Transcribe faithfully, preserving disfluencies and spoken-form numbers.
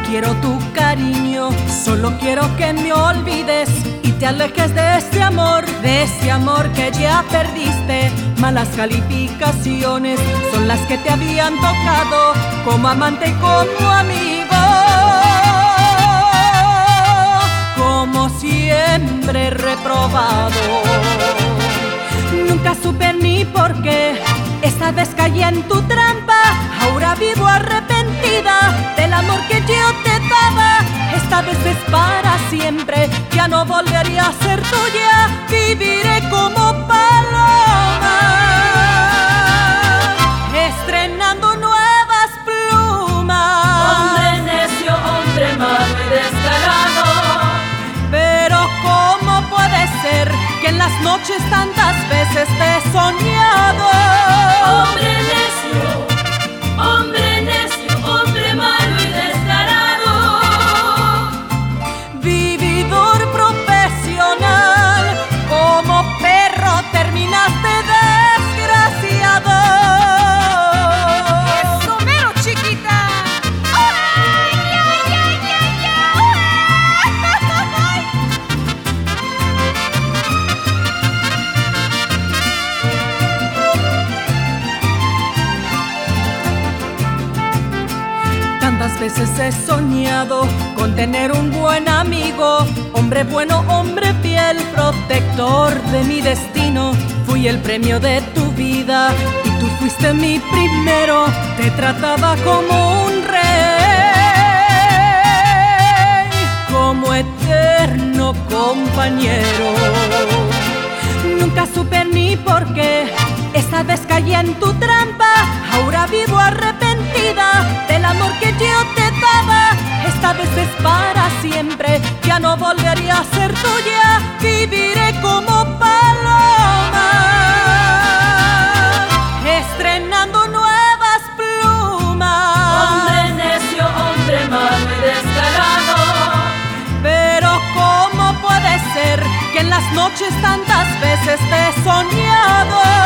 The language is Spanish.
quiero tu cariño, solo quiero que me olvides y te alejes de este amor, de este amor que ya perdiste. Malas calificaciones son las que te habían tocado como amante y como amigo. Como siempre reprobado, nunca supe ni por qué. Esta vez caí en tu trampa, ahora vivo arrepentida del amor que yo te daba. Esta vez es para siempre, ya no volvería a ser tuya, viviré como paloma, estrenando nuevas plumas. Hombre necio, hombre malo y descarado. Pero ¿cómo puede ser que en las noches tantas veces te he soñado? Hombre necio, hombre necio, hombre malo y descarado. Vividor profesional, como perro terminaste desgraciado. ¡Eso mero, chiquita! ¡Ay, ay, ay, ay, ay! Tantas veces he soñado con tener un buen amigo, hombre bueno, hombre fiel, protector de mi destino. Fui el premio de tu vida y tú fuiste mi primero. Te trataba como un rey, como eterno compañero. Nunca supe ni por qué, esta vez caí en tu trampa, ahora vivo arrepentida del amor que yo te daba. Esta vez es para siempre, ya no volvería a ser tuya, viviré como paloma, estrenando nuevas plumas. Hombre necio, hombre malo y descarado. Pero ¿cómo puede ser que en las noches tantas veces te he soñado?